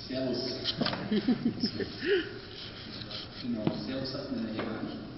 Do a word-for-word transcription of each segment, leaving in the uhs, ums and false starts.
Servus. Genau, Servus hatten wir ja hier gar nicht.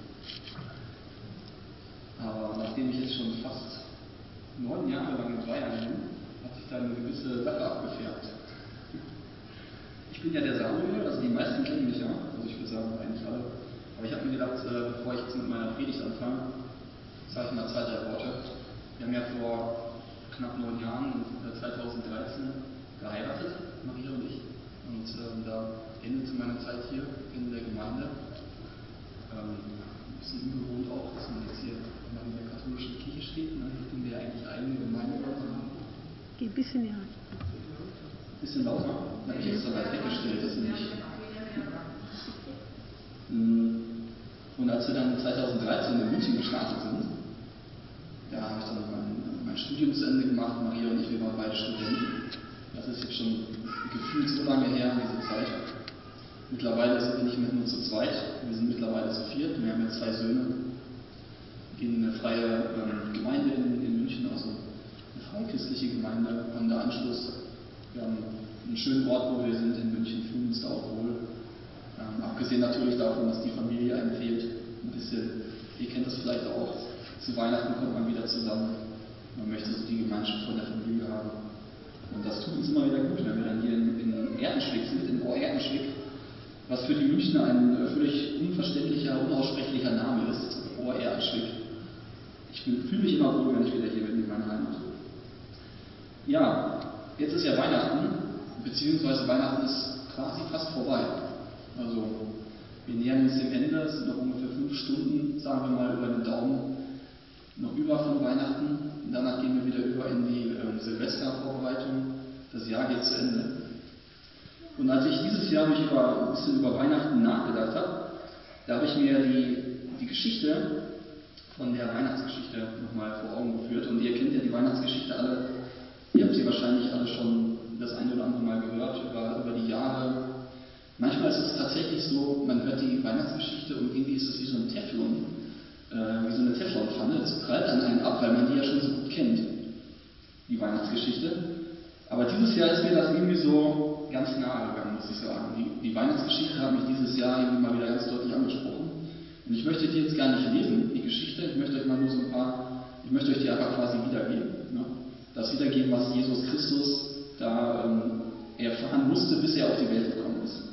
Aber nachdem ich jetzt schon fast neun Jahre lang in Bayern bin, hat sich da eine gewisse Sache abgefärbt. Ich bin ja der Samuel, also die meisten kennen mich ja, also ich würde sagen eigentlich alle. Aber ich habe mir gedacht, äh, bevor ich jetzt mit meiner Predigt anfange, sage ich mal zwei, drei Worte. Wir haben ja vor knapp neun Jahren, zweitausenddreizehn, geheiratet, Maria und ich. Und ähm, da endete meine Zeit hier in der Gemeinde. Ähm, ein bisschen ungewohnt auch, dass man jetzt hier mal in der katholischen Kirche steht. Ne? Hier finden wir ja eigentlich eigene Gemeinde. Geh ein bisschen näher. Ein bisschen lauter? Da habe ich jetzt so weit weggestellt, das nicht. Und als wir dann zweitausenddreizehn in München gestartet sind, da habe ich dann mein, mein Studium zu Ende gemacht. Maria und ich, wir waren beide Studenten. Das ist jetzt schon gefühlt so lange her, diese Zeit. Mittlerweile sind wir nicht mehr nur zu zweit, wir sind mittlerweile zu viert. Wir haben jetzt zwei Söhne, gehen in eine freie ähm, Gemeinde in, in München, also eine freikirchliche Gemeinde, haben da Anschluss. Wir haben einen schönen Ort, wo wir sind in München, fühlen uns da auch wohl. Ähm, abgesehen natürlich davon, dass die Familie einem fehlt. Ein bisschen, ihr kennt das vielleicht auch, zu Weihnachten kommt man wieder zusammen. Man möchte so die Gemeinschaft von der Familie haben. Und das tut uns immer wieder gut, wenn wir dann hier in, in Erdenschwick sind, in Ohr-Erdenschwick, was für die Münchner ein völlig unverständlicher, unaussprechlicher Name ist, Ohr-Erdenschwick. Ich fühle mich immer wohl, wenn ich wieder hier bin in meiner Heimat. Ja, jetzt ist ja Weihnachten, beziehungsweise Weihnachten ist quasi fast vorbei. Also wir nähern uns dem Ende, es sind noch ungefähr fünf Stunden, sagen wir mal über den Daumen, noch über von Weihnachten. Danach gehen wir wieder über in die äh, Silvestervorbereitung. Das Jahr geht zu Ende. Und als ich dieses Jahr mich über, ein bisschen über Weihnachten nachgedacht habe, da habe ich mir die, die Geschichte von der Weihnachtsgeschichte nochmal vor Augen geführt. Und ihr kennt ja die Weihnachtsgeschichte alle. Ihr habt sie wahrscheinlich alle schon das eine oder andere Mal gehört über, über die Jahre. Manchmal ist es tatsächlich so, man hört die Weihnachtsgeschichte und irgendwie ist es wie so ein Teflon, äh, wie so eine Teflonpfanne. Es prallt an einen ab, weil man die ja schon so gut kennt, die Weihnachtsgeschichte. Aber dieses Jahr ist mir das irgendwie so ganz nahe gegangen, muss ich sagen. Die, die Weihnachtsgeschichte hat mich dieses Jahr irgendwie mal wieder ganz deutlich angesprochen. Und ich möchte die jetzt gar nicht lesen, die Geschichte. Ich möchte euch mal nur so ein paar, ich möchte euch die einfach quasi wiedergeben. Ne? Das wiedergeben, was Jesus Christus da ähm, erfahren musste, bis er auf die Welt gekommen ist.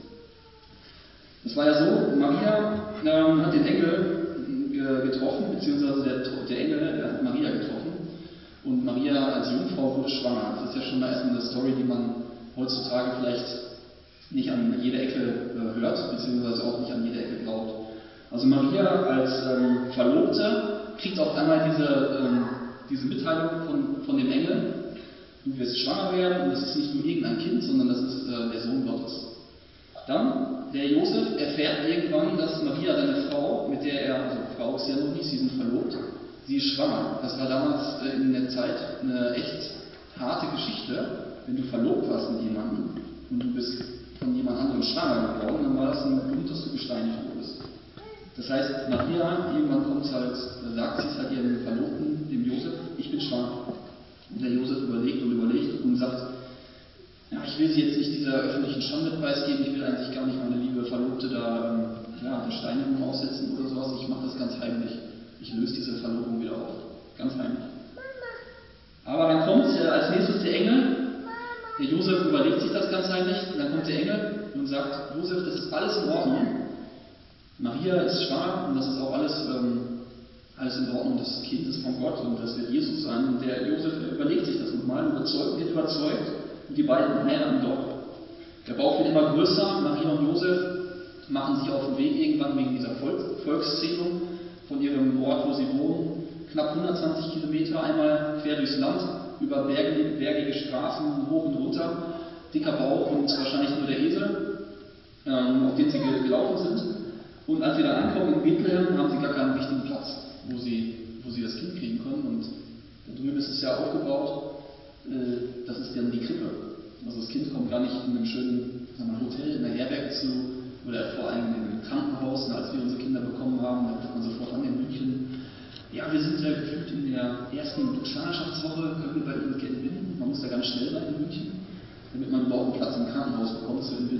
Es war ja so, Maria ähm, hat den Engel äh, getroffen, beziehungsweise der, der Engel der hat Maria getroffen. Und Maria als Jungfrau wurde schwanger. Das ist ja schon mal erstmal eine Story, die man heutzutage vielleicht nicht an jeder Ecke äh, hört, beziehungsweise auch nicht an jeder Ecke glaubt. Also Maria als ähm, Verlobte kriegt auf einmal diese, ähm, diese Mitteilung von, von dem Engel: Du wirst schwanger werden, und das ist nicht nur irgendein Kind, sondern das ist äh, der Sohn Gottes. Dann, der Josef erfährt irgendwann, dass Maria, seine Frau, mit der er, also Frau ist ja noch nicht, sie sind verlobt, sie ist schwanger. Das war damals äh, in der Zeit eine echt harte Geschichte. Wenn du verlobt warst mit jemandem und du bist von jemand anderem schwanger geworden, dann war das ein Grund, dass du gesteinigt wurdest. Das heißt, Maria, irgendwann kommt halt, sagt sie es halt ihrem Verlobten, dem Josef: Ich bin schwanger. Und der Josef überlegt und überlegt und sagt: Ja, ich will sie jetzt nicht dieser öffentlichen Schande preisgeben, ich will eigentlich gar nicht meine liebe Verlobte da ähm, ja, der Steinigung aussetzen oder sowas, ich mache das ganz heimlich. Ich löse diese Verlobung wieder auf. Ganz heimlich. Aber dann kommt äh, als nächstes der Engel. Der Josef überlegt sich das ganz heimlich. Und dann kommt der Engel und sagt: Josef, das ist alles in Ordnung. Maria ist schwanger und das ist auch alles, ähm, alles in Ordnung. Das Kind ist von Gott und das wird Jesus sein. Und der Josef überlegt sich das nochmal, überzeugt, wird überzeugt. Und die beiden heiraten doch. Der Bauch wird immer größer. Maria und Josef machen sich auf den Weg irgendwann wegen dieser Volk, Volkszählung von ihrem Ort, wo sie wohnen. Knapp hundertzwanzig Kilometer, einmal quer durchs Land, über bergige, bergige Straßen, hoch und runter. Dicker Bauch und wahrscheinlich nur der Esel, ähm, auf den sie gelaufen sind. Und als sie dann ankommen in Bethlehem, haben sie gar keinen richtigen Platz, wo sie, wo sie das Kind kriegen können. Und da drüben ist es ja aufgebaut. Das ist dann die Krippe. Also das Kind kommt gar nicht in einem schönen, sagen wir, Hotel, in der Herberge zu, oder vor allem in einem Krankenhaus. Als wir unsere Kinder bekommen haben, da ruft man sofort an in München: Ja, wir sind ja gefühlt in der ersten Schwangerschaftswoche, können wir bei Ihnen entbinden? Man muss da ganz schnell sein in München, damit man überhaupt einen Platz im Krankenhaus bekommt, so in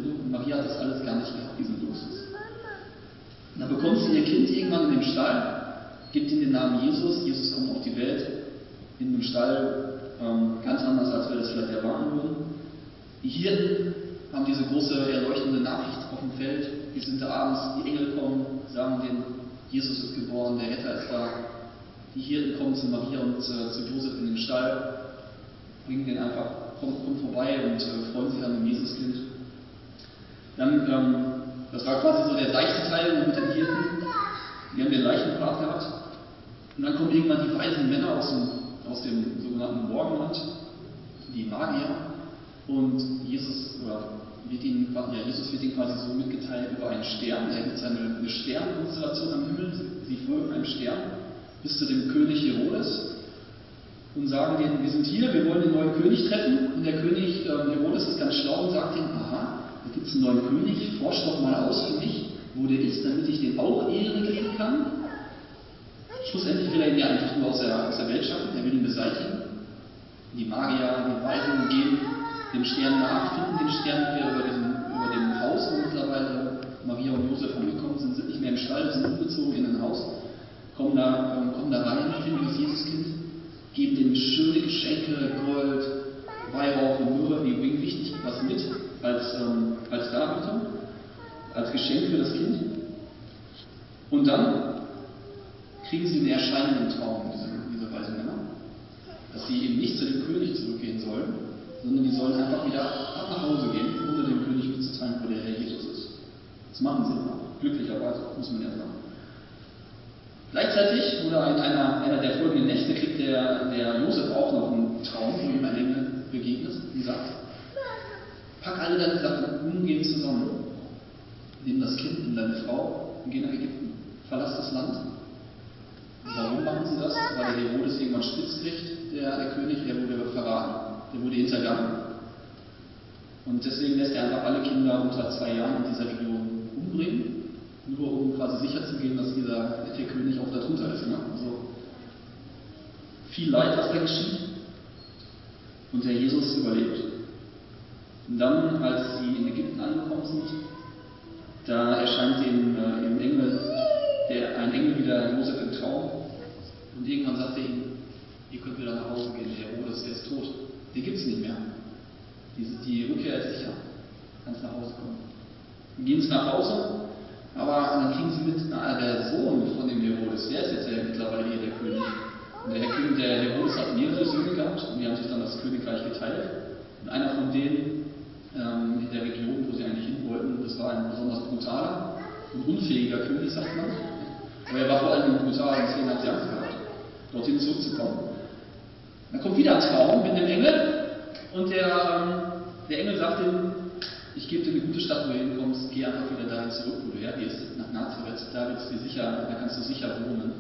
irgendwann in den Stall, gibt ihm den Namen Jesus. Jesus kommt auf die Welt in einem Stall, ähm, ganz anders, als wir das vielleicht erwarten würden. Die Hirten haben diese große erleuchtende Nachricht auf dem Feld. Die sind da abends, die Engel kommen, sagen denen, Jesus ist geboren, der Retter ist da. Die Hirten kommen zu Maria und äh, zu Josef in den Stall, bringen den einfach, kommt, kommt vorbei und äh, freuen sich an dem Jesuskind. Dann, ähm, das war quasi so der seichte Teil mit den Hirten. Die haben den Leichenpart gehabt. Und dann kommen irgendwann die weisen Männer aus dem, aus dem sogenannten Morgenland, die Magier. Und Jesus, oder wird ihnen, ja, Jesus wird ihnen quasi so mitgeteilt über einen Stern. Da gibt es eine, eine Sternkonstellation am Himmel. Sie folgen einem Stern bis zu dem König Herodes und sagen denen, wir sind hier, wir wollen den neuen König treffen. Und der König äh, Herodes ist ganz schlau und sagt ihnen, aha, da gibt es einen neuen König, forscht doch mal aus für mich, wo der ist, damit ich dem auch Ehre geben kann. Schlussendlich will er ihn ja einfach nur aus der, aus der Welt schaffen, er will ihn beseitigen. Die Magier, die Weisen gehen dem Stern nach, finden den Stern wieder über, diesen, über dem Haus, wo mittlerweile Maria und Josef angekommen sind, sind nicht mehr im Stall, sind umgezogen in ein Haus, kommen da, ähm, kommen da rein, finden das Jesuskind, geben dem schöne Geschenke, Gold, Weihrauch und Myrrhe, die bringen wichtig was mit als, ähm, als Darbietung, als Geschenk für das Kind. Und dann kriegen sie eine Erscheinung im Traum, diese, diese weisen Männer, dass sie eben nicht zu dem König zurückgehen sollen, sondern die sollen einfach wieder ab nach Hause gehen, ohne dem König mitzuteilen, wo der Herr Jesus ist. Das machen sie immer, glücklicherweise, muss man ja sagen. Gleichzeitig, oder in einer, einer der folgenden Nächte, kriegt der, der Josef auch noch einen Traum, wo ihm ein Engel begegnet und sagt, pack alle deine Sachen, umgehen zusammen, nimm das Kind und deine Frau und geh nach Ägypten, verlass das Land. Warum machen sie das? Weil der Herodes irgendwann spitz kriegt, der, der König, der wurde verraten, der wurde hintergangen. Und deswegen lässt er einfach alle Kinder unter zwei Jahren in dieser Region umbringen, nur um quasi sicher zu gehen, dass dieser der König auch darunter ist. Ne? Also viel Leid, was da geschieht. Und der Jesus überlebt. Und dann, als sie in Ägypten angekommen sind, da erscheint dem, äh, dem Engel, der, ein Engel wieder Josef im Traum. Und irgendwann sagt er ihm, ihr könnt wieder nach Hause gehen, der Herodes, der ist tot. Den gibt es nicht mehr. Die, die Rückkehr ist sicher. Kannst nach Hause kommen. Dann gehen sie nach Hause, aber dann kriegen sie mit, na, der Sohn von dem Herodes, der ist jetzt ja mittlerweile hier der König. Und der, der Herodes hat mehrere Söhne gehabt und die haben sich dann das Königreich geteilt. Und einer von denen ähm, in der Region, wo sie eigentlich hin wollten, das war ein besonders brutaler und unfähiger König, sagt man. Aber er war vor allem brutal, deswegen hat sie Angst gehabt, dorthin zurückzukommen. Dann kommt wieder ein Traum mit dem Engel und der, ähm, der Engel sagt ihm, ich gebe dir eine gute Stadt, wo du hinkommst, geh einfach wieder dahin zurück, wo du hergehst, nach Nazareth, da, wird's dir sicher, da kannst du sicher wohnen.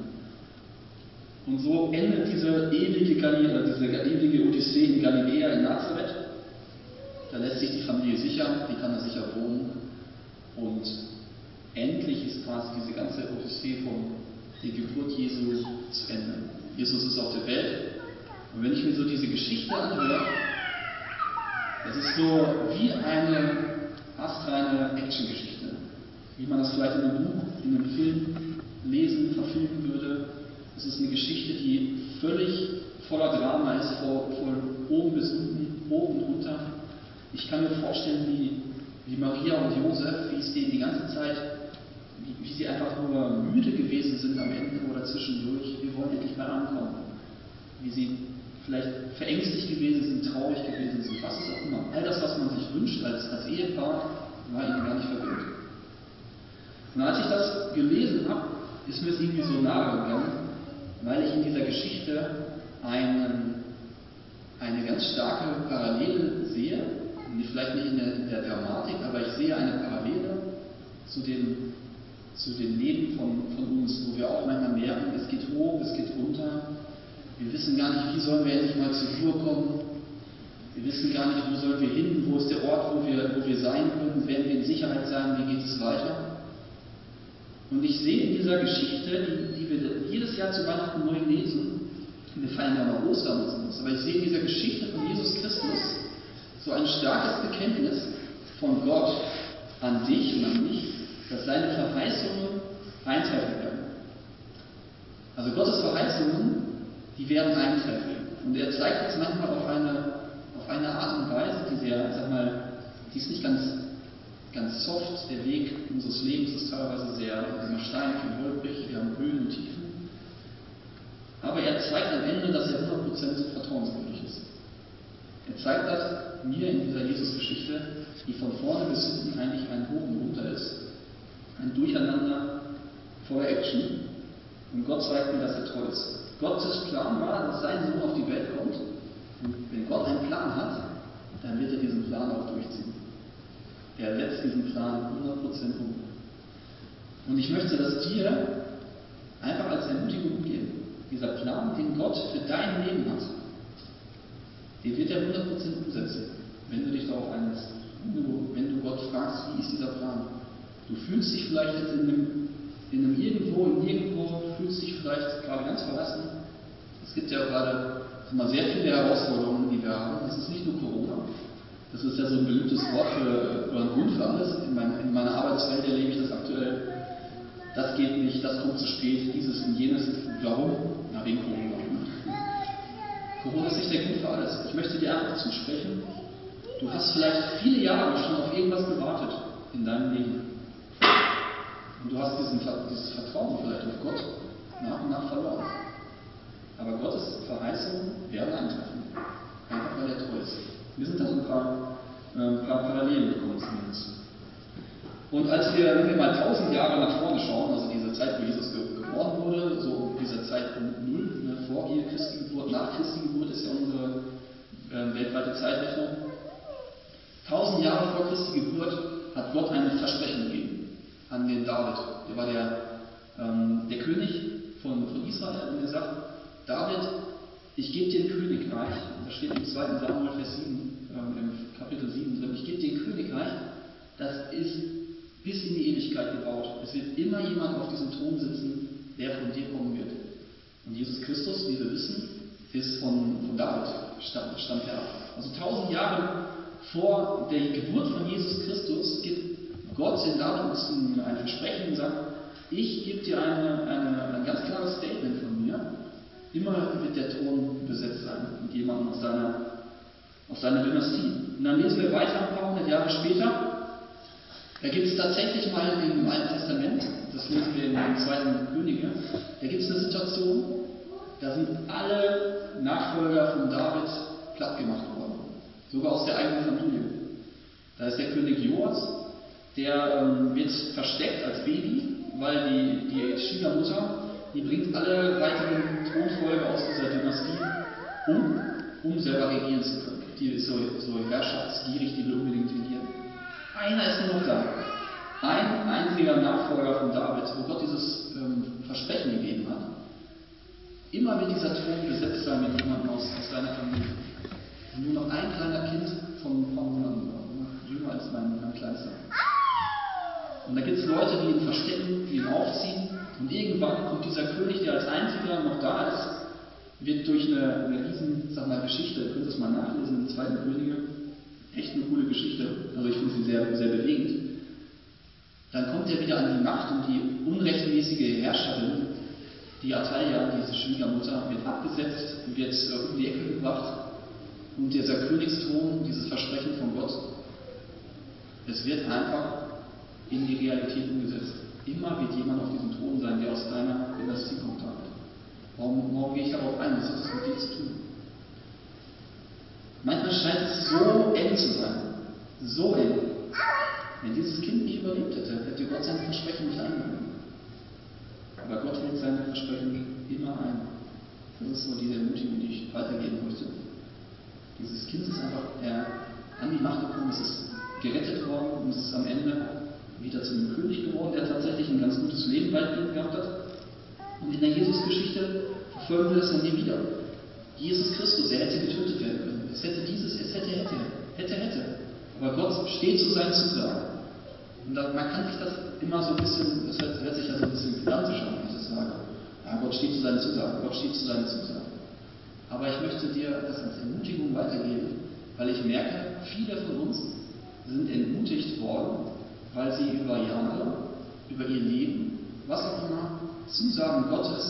Und so endet diese ewige, Galilea, diese ewige Odyssee in Galiläa, in Nazareth. Da lässt sich die Familie sicher, die kann da sicher wohnen. Und endlich ist quasi diese ganze Odyssee von der Geburt Jesu zu Ende. Jesus ist auf der Welt. Und wenn ich mir so diese Geschichte anhöre, das ist so wie eine astreine Actiongeschichte. Wie man das vielleicht in einem Buch, in einem Film lesen, verfilmen würde. Es ist eine Geschichte, die völlig voller Drama ist, von, von oben bis unten, hoch und runter. Ich kann mir vorstellen, wie, wie Maria und Josef, wie es denen die ganze Zeit, wie, wie sie einfach nur müde gewesen sind am Ende oder zwischendurch. Wir wollen endlich mal ankommen. Wie sie vielleicht verängstigt gewesen sind, traurig gewesen sind, was ist auch immer. All das, was man sich wünscht als, als Ehepaar, war ihnen gar nicht vergönnt. Und als ich das gelesen habe, ist mir es irgendwie so nahe gegangen, weil ich in dieser Geschichte einen, eine ganz starke Parallele sehe, vielleicht nicht in der, in der Dramatik, aber ich sehe eine Parallele zu dem, zu dem Leben von, von uns, wo wir auch manchmal merken, es geht hoch, es geht runter, wir wissen gar nicht, wie sollen wir endlich mal zur Ruhe kommen, wir wissen gar nicht, wo sollen wir hin, wo ist der Ort, wo wir, wo wir sein können, werden wir in Sicherheit sein, wie geht es weiter. Und ich sehe in dieser Geschichte, die, die wir jedes Jahr zu Weihnachten neu lesen, wir feiern ja mal Ostern und sowas, aber ich sehe in dieser Geschichte von Jesus Christus so ein starkes Bekenntnis von Gott an dich und an mich, dass seine Verheißungen eintreffen werden. Also Gottes Verheißungen, die werden eintreffen. Und er zeigt uns manchmal auf eine, auf eine Art und Weise, die sehr, sag mal, die ist nicht ganz, ganz soft. Der Weg unseres Lebens ist teilweise sehr, sehr steinig und holprig, wir haben Höhen und Tiefen. Aber er zeigt am Ende, dass er hundert Prozent vertrauenswürdig ist. Er zeigt das mir in dieser Jesus-Geschichte, die von vorne bis hinten eigentlich ein Hoch und Runter ist. Ein Durcheinander voller Action. Und Gott zeigt mir, dass er treu ist. Gottes Plan war, dass sein Sohn auf die Welt kommt. Und wenn Gott einen Plan hat, dann wird er diesen Plan auch durchziehen. Er setzt diesen Plan hundert Prozent um. Und ich möchte das dir einfach als Ermutigung geben. Dieser Plan, den Gott für dein Leben hat, den wird er hundert Prozent umsetzen, wenn du dich darauf einlässt. Wenn du, wenn du Gott fragst, wie ist dieser Plan? Du fühlst dich vielleicht jetzt in einem, in einem Irgendwo, in Nirgendwo, du fühlst dich vielleicht gerade ganz verlassen. Es gibt ja gerade immer sehr viele Herausforderungen, die wir haben. Das ist nicht nur Corona. Das ist ja so ein beliebtes Wort für, oder ein Grund für alles. In, mein, in meiner Arbeitswelt erlebe ich das aktuell. Das geht nicht, das kommt zu spät, dieses und jenes. Warum? Na, wegen Corona. Corona ist nicht der Grund für alles. Ich möchte dir einfach zusprechen, du hast vielleicht viele Jahre schon auf irgendwas gewartet in deinem Leben. Und du hast diesen, dieses Vertrauen vielleicht auf Gott nach und nach verloren. Aber Gottes Verheißungen werden eintreffen. Einfach weil er treu ist. Wir sind da so ein paar, äh, ein paar Parallelen bekommen zumindest. Und als wir, wenn wir mal tausend Jahre nach vorne schauen, also diese Zeit, wo Jesus ge geboren wurde, so dieser Zeitpunkt null, ne, vor Christi Geburt, nach Christi Geburt ist ja unsere äh, weltweite Zeitrechnung. Tausend Jahre vor Christi Geburt hat Gott ein Versprechen gegeben an den David. Der war der, ähm, der König von, von Israel und er sagt, David, ich gebe dir ein Königreich, das steht im zweiten Samuel, Vers sieben, ähm, im Kapitel sieben drin, ich gebe dir ein Königreich, das ist bis in die Ewigkeit gebaut. Es wird immer jemand auf diesem Thron sitzen, der von dir kommen wird. Und Jesus Christus, wie wir wissen, ist von, von David, stammt, stammt er ab. Also tausend Jahre vor der Geburt von Jesus Christus gibt Gott in David uns ein, ein Versprechen und sagt, ich gebe dir eine, eine, ein ganz klares Statement von mir. Immer wird der Thron besetzt sein mit jemandem aus deiner, aus deiner Dynastie. Und dann lesen wir weiter ein paar hundert Jahre später. Da gibt es tatsächlich mal im Alten Testament, das lesen wir in den zweiten Könige, da gibt es eine Situation, da sind alle Nachfolger von David platt gemacht worden. Sogar aus der eigenen Familie. Da ist der König Joas, der ähm, wird versteckt als Baby, weil die, die Schwiegermutter, die bringt alle weiteren Thronfolger aus dieser Dynastie um, um selber regieren zu können. Die ist so, so herrschaftsgierig, die will unbedingt regieren. Einer ist nur noch da. Ein einziger Nachfolger von David, wo Gott dieses ähm, Versprechen gegeben hat. Immer wird dieser Thron besetzt sein mit jemandem aus, aus deiner Familie. Und nur noch ein kleiner Kind von ein paar Monaten, jünger als mein, mein Kleinster. Und da gibt es Leute, die ihn verstecken, die ihn aufziehen. Und irgendwann kommt dieser König, der als einziger noch da ist, wird durch eine, eine riesen, sag mal, Geschichte, ihr könnt das mal nachlesen in zweiten Könige, echt eine coole Geschichte, also ich finde sie sehr, sehr bewegend. Dann kommt er wieder an die Macht und die unrechtmäßige Herrscherin, die Atalia, diese Schwiegermutter, wird abgesetzt und wird äh, um die Ecke gebracht. Und dieser Königsthron, dieses Versprechen von Gott, es wird einfach in die Realität umgesetzt. Immer wird jemand auf diesem Thron sein, der aus deiner Dynastie kommt. Warum, warum gehe ich darauf ein? Was hat das mit dir zu tun? Manchmal scheint es so eng zu sein. So eng. Wenn dieses Kind nicht überlebt hätte, hätte Gott sein Versprechen nicht eingehalten. Aber Gott hält seine Versprechen immer ein. Das ist so diese Ermutigung, die ich weitergeben möchte. Dieses Kind ist einfach er, an die Macht gekommen, es ist gerettet worden und es ist am Ende wieder zu einem König geworden, der tatsächlich ein ganz gutes Leben weitgehend gehabt hat. Und in der Jesus-Geschichte verfolgen wir das dann nie wieder. Jesus Christus, er hätte getötet werden können. Es hätte dieses, es hätte, hätte, hätte, hätte. Aber Gott steht zu seinen Zusagen. Und da, man kann sich das immer so ein bisschen, das hört, hört sich ja so ein bisschen pedantisch an, wenn ich das sage. Ja, Gott steht zu seinen Zusagen, Gott steht zu seinen Zusagen. Aber ich möchte dir das als Ermutigung weitergeben, weil ich merke, viele von uns sind entmutigt worden, weil sie über Jahre, über ihr Leben, was auch immer, Zusagen Gottes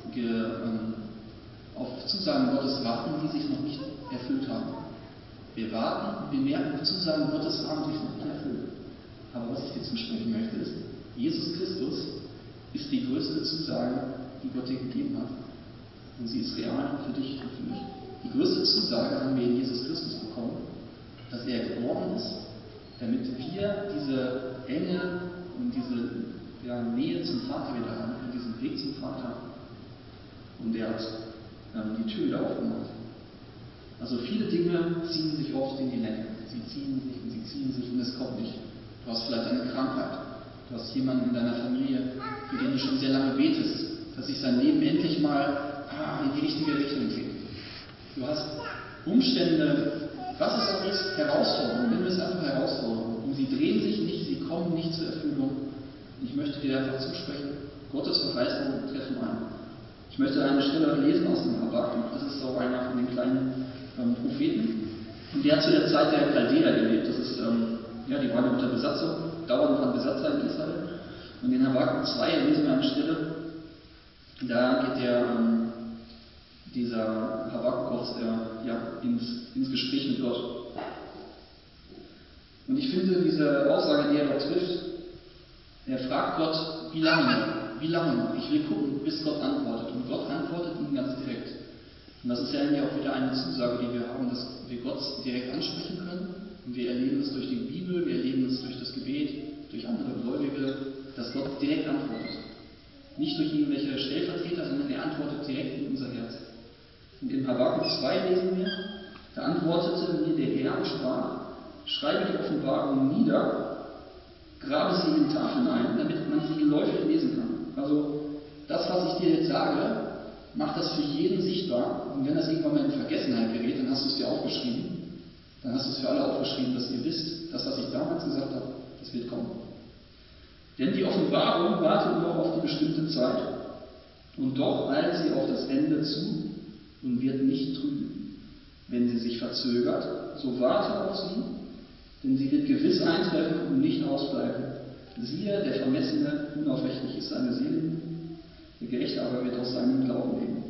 ge, ähm, auf Zusagen Gottes warten, die sich noch nicht erfüllt haben. Wir warten, wir merken, Zusagen Gottes haben sich noch nicht erfüllt. Aber was ich dir zusprechen möchte, ist, Jesus Christus ist die größte Zusage, die Gott dir gegeben hat. Und sie ist real für dich und für mich. Die größte Zusage haben wir in Jesus Christus bekommen, dass er geboren ist, damit wir diese Enge und diese ja, Nähe zum Vater wieder haben, und diesen Weg zum Vater. Und er hat ähm, die Tür wieder aufgemacht. Also viele Dinge ziehen sich oft in die Länge. Sie ziehen sich und sie ziehen sich und es kommt nicht. Du hast vielleicht eine Krankheit. Du hast jemanden in deiner Familie, für den du schon sehr lange betest, dass sich sein Leben endlich mal ah, in die richtige Richtung geht. Du hast Umstände, was es auch ist, Herausforderungen, nennen wir es einfach Herausforderungen. Und sie drehen sich nicht, sie kommen nicht zur Erfüllung. Und ich möchte dir einfach zusprechen, Gottes Verheißungen treffen ein. Ich möchte eine Stelle lesen aus dem Habakkuk, das ist auch einer von den kleinen ähm, Propheten. Und der hat zu der Zeit der Chaldäer gelebt, das ist, ähm, ja, die waren unter Besatzung, dauernd waren Besatzer in Israel. Und in Habakkuk zwei lesen wir eine Stelle, da geht der, ähm, dieser Habakkuk äh, ja, ins, ins Gespräch mit Gott. Und ich finde diese Aussage, die er dort trifft, er fragt Gott, wie lange noch? Wie lange noch? Ich will gucken, bis Gott antwortet. Und Gott antwortet ihm ganz direkt. Und das ist ja eigentlich auch wieder eine Zusage, die wir haben, dass wir Gott direkt ansprechen können. Und wir erleben es durch die Bibel, wir erleben es durch das Gebet, durch andere Gläubige, dass Gott direkt antwortet. Nicht durch irgendwelche Stellvertreter, sondern er antwortet direkt in unser Herz. Und in Habakkuk zwei lesen wir, da antwortete mir der Herr und sprach, schreibe die Offenbarung nieder, grabe sie in Tafeln ein, damit man sie geläufig lesen kann. Also das, was ich dir jetzt sage, mach das für jeden sichtbar. Und wenn das irgendwann mal in Vergessenheit gerät, dann hast du es dir aufgeschrieben. Dann hast du es für alle aufgeschrieben, dass ihr wisst, das, was ich damals gesagt habe, das wird kommen. Denn die Offenbarung wartet noch auf die bestimmte Zeit. Und doch eilt sie auf das Ende zu und wird nicht trüben. Wenn sie sich verzögert, so warte auf sie, denn sie wird gewiss eintreffen und nicht ausbleiben. Siehe, der Vermessene, unaufrichtig ist seine Seele, der Gerechte aber wird aus seinem Glauben leben.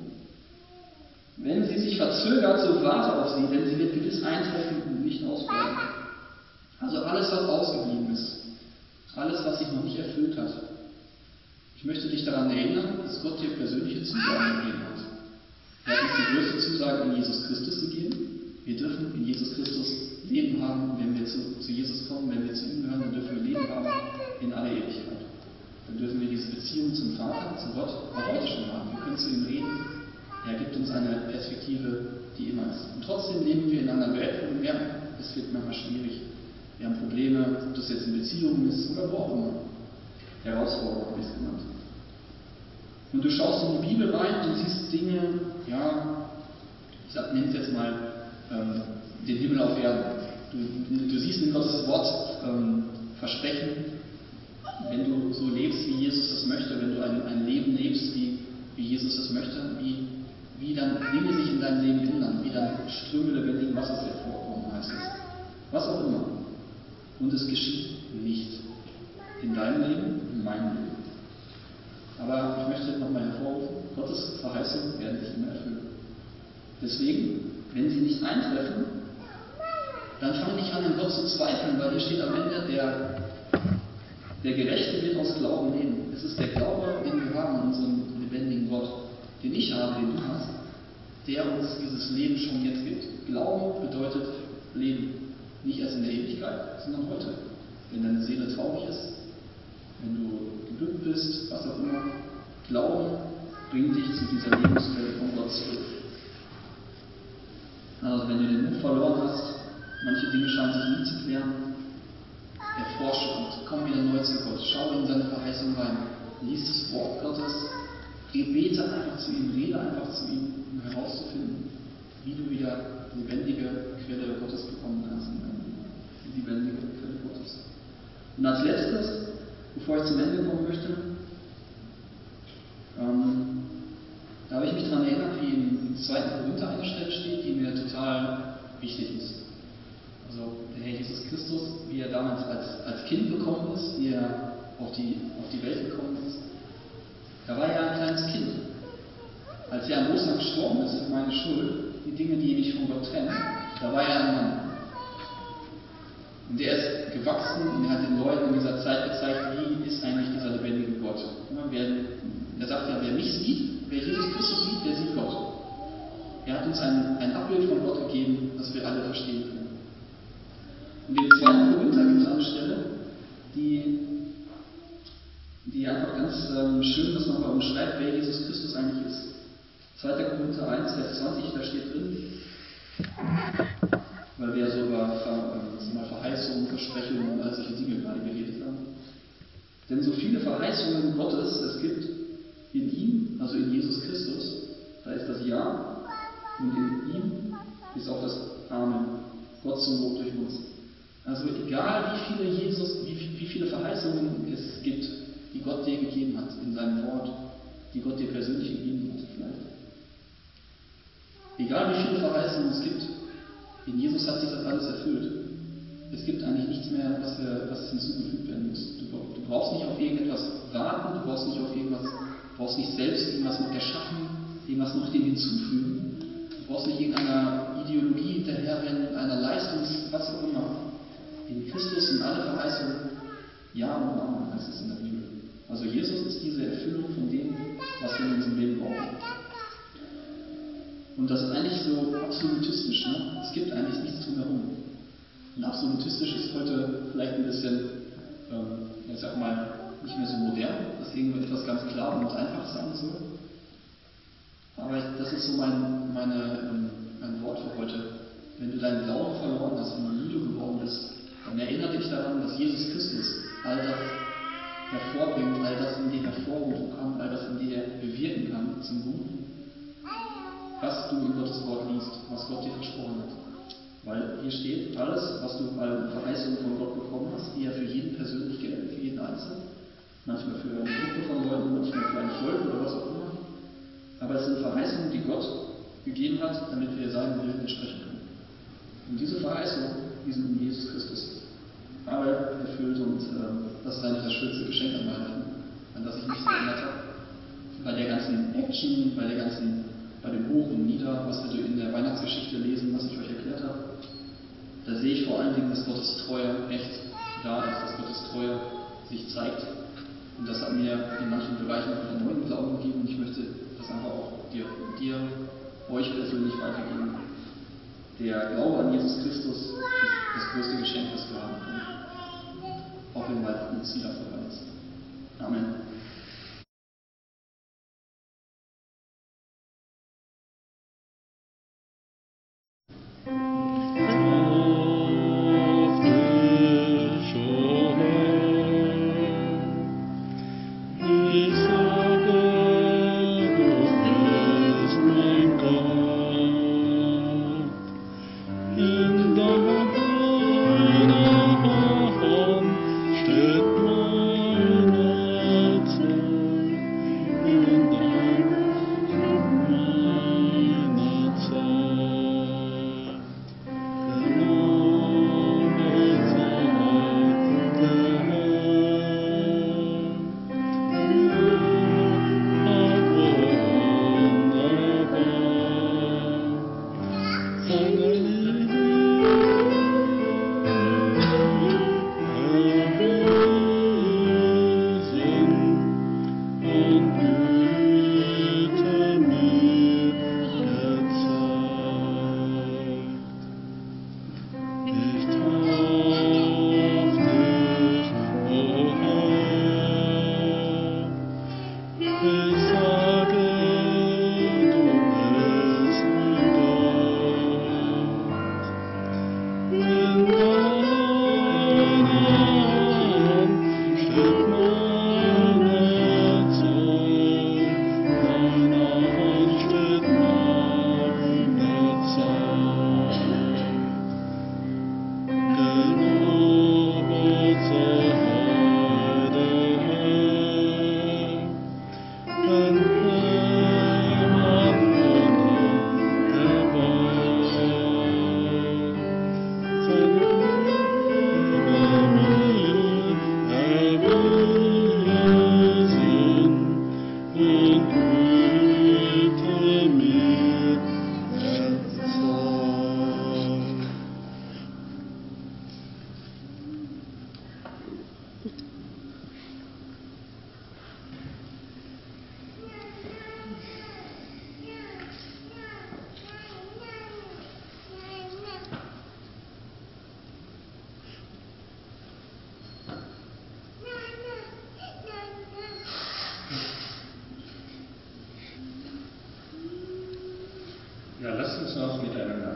Wenn sie sich verzögert, so warte auf sie, denn sie wird gewiss eintreffen und nicht ausbleiben. Also alles, was ausgeblieben ist, alles, was sich noch nicht erfüllt hat. Ich möchte dich daran erinnern, dass Gott dir persönliche Zusagen gegeben hat. Er hat uns die größte Zusage in Jesus Christus gegeben. Wir dürfen in Jesus Christus Leben haben, wenn wir zu, zu Jesus kommen, wenn wir zu ihm gehören, dann dürfen wir Leben haben in aller Ewigkeit. Dann dürfen wir diese Beziehung zum Vater, zu Gott, auch heute schon haben. Wir können zu ihm reden. Er gibt uns eine Perspektive, die immer ist. Und trotzdem leben wir in einer Welt, wo wir merken, es wird manchmal schwierig. Wir haben Probleme, ob das jetzt in Beziehungen ist oder wo auch immer. Herausforderungen habe ich es genannt. Und du schaust in die Bibel rein und siehst Dinge, ja, ich sag, nenne es jetzt mal ähm, den Himmel auf Erden. Du, du siehst in Gottes Wort ähm, Versprechen, wenn du so lebst, wie Jesus das möchte, wenn du ein, ein Leben lebst, wie, wie Jesus das möchte, wie, wie dann Dinge sich in deinem Leben ändern, wie dann Ströme lebendigen Wassers hervorkommen, heißt es. Was auch immer. Und es geschieht nicht. In deinem Leben, in meinem Leben. Aber ich möchte nochmal hervorrufen, Gottes Verheißungen werden sich immer erfüllen. Deswegen, wenn sie nicht eintreffen, dann fang nicht an, an Gott zu zweifeln, weil hier steht am Ende, der, der Gerechte wird aus Glauben leben. Es ist der Glaube, den wir haben in unserem lebendigen Gott, den ich habe, den du hast, der uns dieses Leben schon jetzt gibt. Glauben bedeutet Leben. Nicht erst in der Ewigkeit, sondern heute. Wenn deine Seele traurig ist, wenn du geglückt bist, was auch immer, Glauben bringt dich zu dieser Lebensquelle von Gott zurück. Also wenn du den Mut verloren hast, manche Dinge scheinen sich nie zu klären, erforsche und komm wieder neu zu Gott, schau in seine Verheißung rein, lies das Wort Gottes, bete einfach zu ihm, rede einfach zu ihm, um herauszufinden, wie du wieder lebendige Quelle Gottes bekommen kannst in deinem Leben. Die lebendige Quelle Gottes. Und als letztes, bevor ich zum Ende kommen möchte, ähm, da habe ich mich daran erinnert, wie im zweiten Korinther eine Stelle steht, die mir total wichtig ist. Also der Herr Jesus Christus, wie er damals als, als Kind gekommen ist, wie er auf die, auf die Welt gekommen ist, da war er ein kleines Kind. Als er am Ostern gestorben ist für meine Schuld, die Dinge, die mich von Gott trennen, da war er ein Mann. Und er ist gewachsen und er hat den Leuten in dieser Zeit gezeigt, wie ist eigentlich dieser lebendige Gott. Ja, wer, er sagt ja, wer mich sieht, wer Jesus Christus sieht, der sieht Gott. Er hat uns ein, ein Abbild von Gott gegeben, das wir alle verstehen können. Und im zweiten Korinther gibt es eine Stelle, die, die einfach ganz ähm, schön das nochmal umschreibt, wer Jesus Christus eigentlich ist. zweiter Korinther eins, Vers zwanzig, da steht drin, weil wir ja so über Ver, Verheißungen, Versprechungen und all solche Dinge gerade geredet haben. Denn so viele Verheißungen Gottes es gibt in ihm, also in Jesus Christus, da ist das Ja und in ihm ist auch das Amen. Gott zum Lob durch uns. Also egal wie viele Jesus, wie, wie viele Verheißungen es gibt, die Gott dir gegeben hat in seinem Wort, die Gott dir persönlich gegeben hat vielleicht. Egal wie viele Verheißungen es gibt, in Jesus hat sich das alles erfüllt. Es gibt eigentlich nichts mehr, was, wir, was hinzugefügt werden muss. Du, du brauchst nicht auf irgendetwas warten, du brauchst nicht auf irgendwas, du brauchst nicht selbst irgendwas noch erschaffen, irgendwas noch dem hinzufügen. Du brauchst nicht irgendeiner Ideologie hinterherrennen, einer Leistungs-, was auch immer. In Christus sind alle Verheißungen Ja und Amen, heißt es in der Bibel. Also Jesus ist diese Erfüllung von dem, was wir in unserem Leben brauchen. Und das ist eigentlich so absolutistisch. Ne? Es gibt eigentlich nichts drumherum. Und absolutistisch ist heute vielleicht ein bisschen, ähm, ich sag mal, nicht mehr so modern, dass irgendetwas ganz klar und einfach sein soll. Aber ich, das ist so mein, meine, ähm, mein Wort für heute. Wenn du deinen Glauben verloren hast, wenn du müde geworden bist, dann erinnere dich daran, dass Jesus Christus all das hervorbringt, all das in dir hervorrufen kann, all das in dir bewirken kann zum Guten, was du in Gottes Wort liest, was Gott dir versprochen hat. Weil hier steht, alles, was du an Verheißungen von Gott bekommen hast, die ja für jeden persönlich gelten, für jeden Einzelnen, manchmal für eine Gruppe von Leuten, manchmal für ein Volk oder was auch immer. Aber es sind Verheißungen, die Gott gegeben hat, damit wir seinem Willen entsprechen können. Und diese Verheißungen, die sind in Jesus Christus alle erfüllt und ähm, das ist eigentlich das schönste Geschenk an Weihnachten, an das ich mich so erinnert habe. Bei der ganzen Action, bei der ganzen, bei dem Hoch und Nieder, was wir in der Weihnachtsgeschichte lesen, was ich euch erklärt habe, da sehe ich vor allen Dingen, dass Gottes Treue echt da ist, dass Gottes Treue sich zeigt. Und das hat mir in manchen Bereichen auch einen neuen Glauben gegeben und ich möchte das einfach auch dir, dir euch persönlich weitergeben. Der Glaube an Jesus Christus ist das größte Geschenk, das wir haben können. Auch wenn Weihnachten ein Ziel vorbei ist. Amen. Steht mein Herz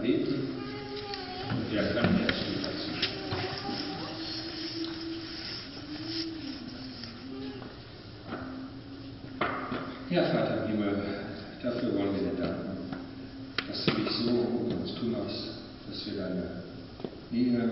beten und wer kann, der steht dazu. Ja, Vater im Himmel, dafür wollen wir dir danken, dass du dich so um uns kümmerst, dass wir deine Nähe,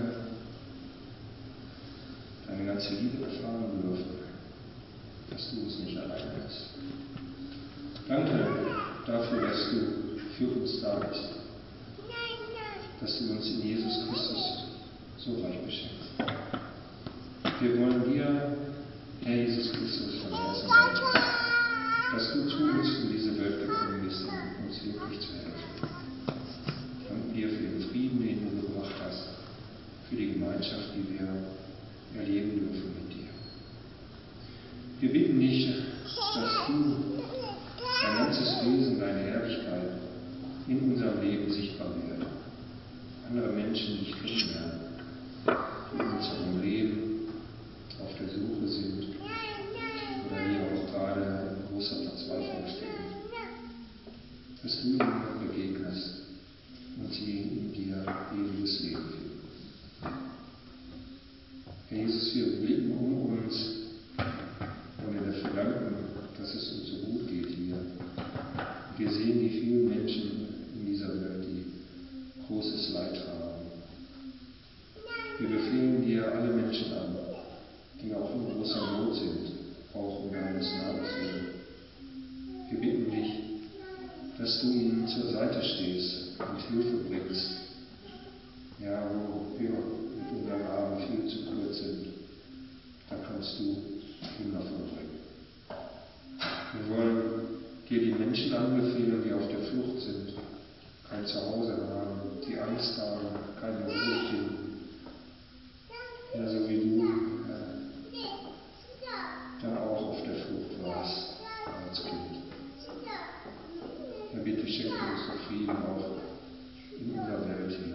deine ganze Liebe erfahren dürfen, dass du uns nicht alleine lässt. Danke dafür, dass du für uns da bist, dass du uns in Jesus Christus so reich beschenkst. Wir wollen dir, Herr Jesus Christus, von Herzen danken, dass du zu uns in diese Welt gekommen bist, um uns wirklich zu helfen. Danke dir für den Frieden, den du gebracht hast, für die Gemeinschaft, die wir erleben dürfen mit dir. Wir bitten dich, dass du dein ganzes Wesen, deine Herrlichkeit in unserem Leben sichtbar wird. Andere Menschen dich kennenlernen, die in unserem Leben auf der Suche sind oder die auch gerade in großer Verzweiflung stehen. Dass du ihnen begegnest und sie in dir ewiges Leben führen. Herr Jesus, wir blicken um uns und dir dafür danken, dass es uns so gut geht hier. Und wir sehen die vielen Menschen in dieser Welt, die großes Leid haben. Wir befehlen dir alle Menschen an, die auch in großer Not sind, auch um deines Namens willen. Wir bitten dich, dass du ihnen zur Seite stehst und Hilfe bringst. Ja, wo wir mit unseren Armen viel zu kurz sind, da kannst du Wunder vollbringen. Wir wollen dir die Menschen anbefehlen, die auf der Flucht sind, kein Zuhause haben, die Angst haben, keine Ruhe finden. Ja, so wie du äh, da auch auf der Flucht warst als Kind. Ja, bitte schenke uns den Frieden auch in unserer Welt hier.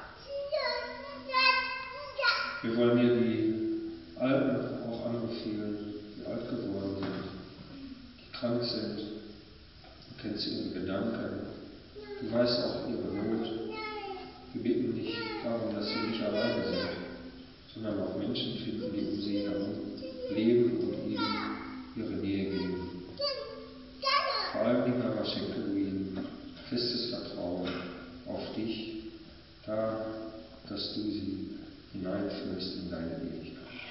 Wir wollen dir die Alten auch anbefehlen, die alt geworden sind, die krank sind. Du kennst ihre Gedanken, du weißt auch ihre Not. Wir bitten dich darum, dass sie nicht alleine sind, sondern auch Menschen finden, die um sie herum leben und ihnen ihre Nähe geben. Vor allen Dingen aber schenke du ihnen festes Vertrauen auf dich, da, dass du sie hineinführst in deine Ewigkeit.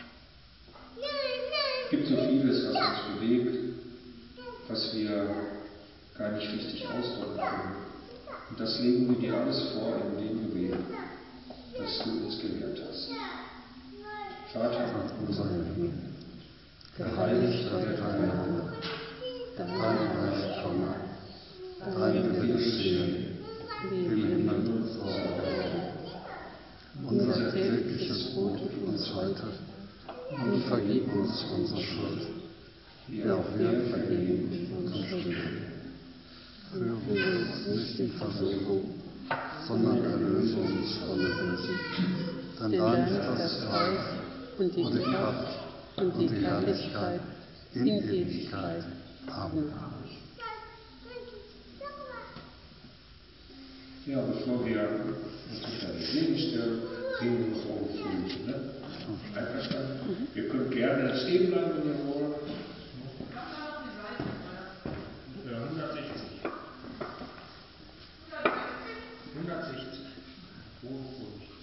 Es gibt so vieles, was uns bewegt, was wir gar nicht richtig ausdrücken können. Und das legen wir dir alles vor in dem Gebet, das du uns gelehrt hast. Vater unser im Himmel, geheiligt werde dein Name, dein Reich komme, dein Wille geschehe, wie im Himmel so auf Erden. Unser tägliches Brot gib uns heute und vergib uns unsere Schuld, wie auch wir vergeben unseren Schuldigen. Führe uns nicht in Versuchung, sondern erlöse uns von dem Bösen. Denn dein ist das Reich und die Kraft und die Herrlichkeit in Ewigkeit. Amen. Ja, bevor wir uns unter den Segen stellen, singen wir noch eure Fröhliche, ne? Einverstanden? Ihr könnt gerne stehen bleiben, wenn ihr wollt. Ja, hundertsechzig. hundertsechzig. Oh, oh.